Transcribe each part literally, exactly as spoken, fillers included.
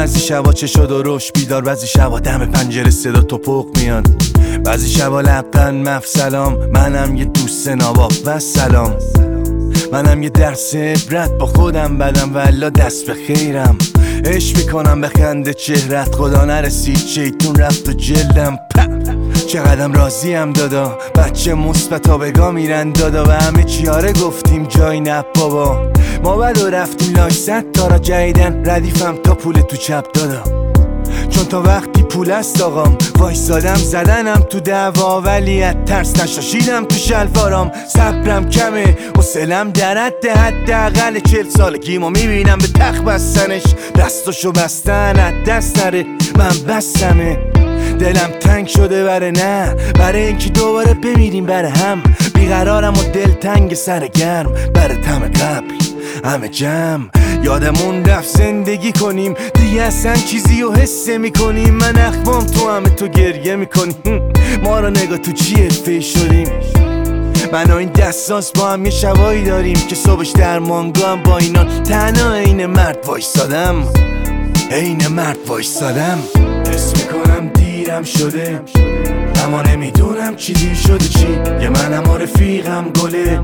بعضی شبا چه شد و روش بیدار، بعضی شبا دم پنجره صدا توپق میاد، بعضی شبا لبخند مف سلام. منم یه دوست ناباب و سلام، منم یه درس عبرت با خودم بدم والا دست به خیرم. عشق میکنم به خنده چهرت، خدا نرسید شیطون رفت و جلدم. چقدرم راضیم دادا، بچه مثبتا بگا میرن دادا و همه چیاره گفتیم جای نه بابا. ما بد و رفتیم لاش صد تا را جدیدن، ردیفم تا پول تو چپ دادا، چون تا وقتی پول است آقام. وایسادم زدنم تو دعوا ولی از ترس نشاشیدم تو شلوارام. صبرم کمه حوصله‌ام در حد حداقل چهل سالگیمو میبینم به تخت بستنش، دستاشو بستن از دست نره. من بستمه دلم تنگ شده بره نه، برای اینکه دوباره بمیریم بره هم. بیقرارم و دل تنگ سر گرم، بره تم قبل همه جمع. یادمون رفت زندگی کنیم دیگه اصلا چیزی رو حس میکنیم. من اخمام تو همه تو گریه میکنیم، ما رو نگاه تو چیه فی شدیم. من و این دستانس با هم یه شبایی داریم که صبحش در مانگو هم با اینا تنها عین مرد وایسادم، عین مرد وایسادم. حس میکنم دیرم شده اما نمیدونم چی دیر شده چی. یه منم و رفیقم گله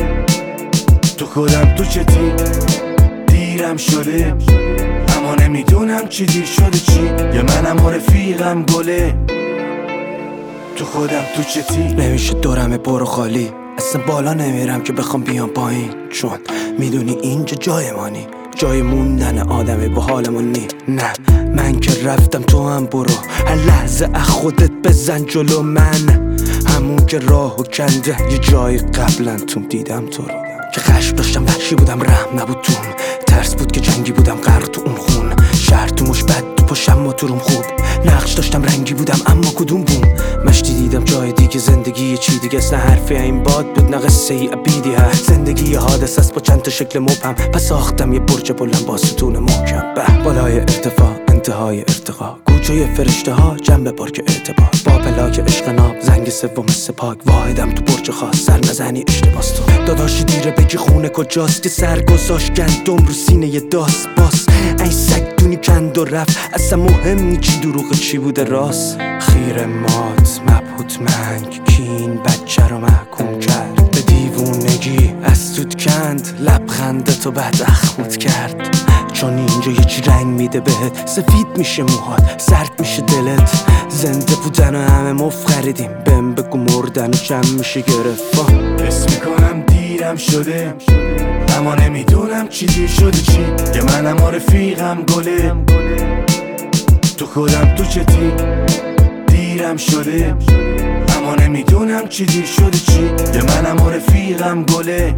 تو خودم تو چتی. دیرم شده اما نمیدونم چی دیر شده چی. یه منم و رفیقم گله تو خودم تو چتی. نمیشه دورم برو خالی، اصلا بالا نمیرم که بخوام بیام پایین، چون میدونی اینجا جای مانی، جای موندن آدمی با حالمون نی. نه من که رفتم تو هم برو، هر لحظه از خودت بزن جلو. من همون که راهو کنده یه جای قبلا توم دیدم تو رو، که خشم داشتم وحشی بودم رحم نبود توم، ترس بود که جنگی بودم غرق تو اون خون. شهر تو مش بد تو پاشم ما تو روم خوب، نقش داشتم رنگی بودم اما کدوم بوم. مشتی دیدم جای دیگه، زندگی چی دیگه است، نه حرفی این باد بود نه قصه ای ابیدی هست. زندگی یه حادثه است با چند تا شکل مبهم، پس ساختم یه برج بلند با ستون محکم. به بالای ارتفاع انتهای ارتقا، گوچه فرشته ها جنب پارک اعتبار، با پلاک عشق ناب زنگ سوم سپاک. واحدم تو برج خاص سر نزنی اشتباس تو داداشی دیره بگی خونه کجاست، که سر گذاشت گندم رو سینه یه داس باس. این سگ دونی کند و رفت، اصلا مهم نی چی دروغ چی بوده راست. خیر مات مبهوت منگ کین بچه رو محکوم کرد به دیوونگی، از توت کند لبخنده تو بعد اخمت کرد. چون اینجا یه چی رنگ میده بهت، سفید میشه موهات سرد میشه دلت. زنده بودن و همه مفت خریدیم، بهم بگو مردن و جمع میشه گرفت. حس میکنم دیرم شده اما نمیدونم چی دیر شده چی. یه منم و رفیقم گله تو خودم تو چتی. دیرم شده اما نمیدونم چی دیر شده چی. یه منم و رفیقم گله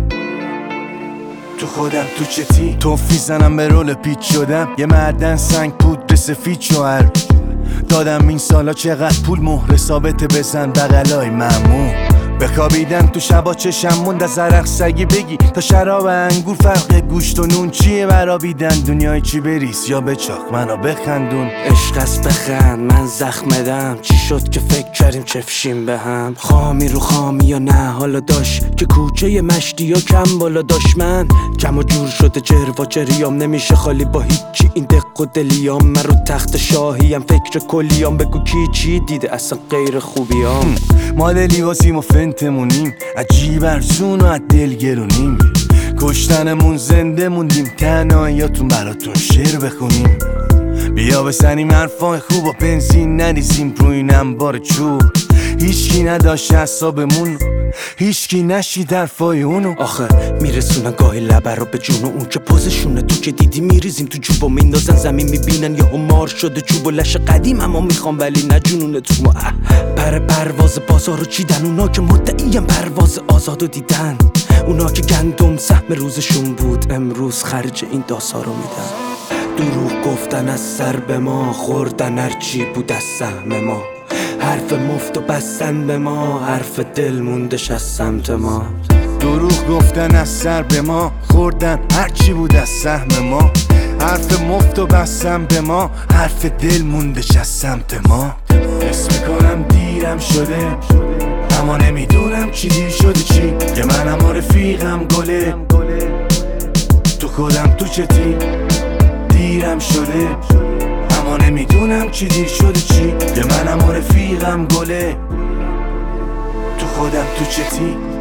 تو خودم تو چتی. توفی زنم به رول پیچ شدم، یه معدن سنگ پودر سفید شوهر دادم. این سالا چقدر پول مهر ثابت بزن بغلای ممنون. بخوابیدم تو شبا چشم موند از عرق سگی بگی تا شراب انگور فرق گوشت و نون چیه برابیدن. دنیای چی بریز یا بچاق منو بخندون. عشق است بخند من زخمدم، چی شد که فکر کردیم چفشیم به هم. خامی رو خامی یا نه حالا داشت که کوچه مشتی یا کم بالا داشت. من کم و جور شده جر و جریام، نمیشه خالی با هیچی این دق و دلیام. من رو تخت شاهیم فکر کلیام، بگو کی چی دیده اصلا غیر خوبیام. ما لیواسیم و فنتمونیم، عجیب ارزون و از دل گرونیم. کشتنمون زنده موندیم، تنهاییاتون براتون شعر بخونیم. بیا بسنیم حرفای خوب و بنزین نریزیم روی این انبار چوب. هیچکی نداشت حسابمون، هیچکی نشید حرفای اونو. آخه میرسونن گاهی لبر رو به جون، اون که پوزشونه تو که دیدی میریزیم تو جوب و میندازن زمین. میبینن یه همار شده چوب و لش قدیم، اما میخوام ولی نجونونه تو ما. پر پرواز بازارو چیدن اونا که مدعیم پرواز آزادو دیدن. اونا که گندم سهم روزشون بود، امروز خرج این داسا رو میدن. دروغ گفتن از سر به ما، خوردن هرچی بود از سهم ما. حرف مفت و بستن به ما، حرف دل موندش از سمت ما. دروغ گفتن از سر به ما، خوردن هرچی بود از سهم ما. حرف مفت و بستن به ما، حرف دل موندش از سمت ما. حس میکنم دیرم شده اما نمیدونم چی دیر شده چی. یه منم و رفیقم گله تو خودم تو چتی. دیرم شده اما نمیدونم چی دیر شده چی. یه منم و رفیقم گله تو خودم تو چتی.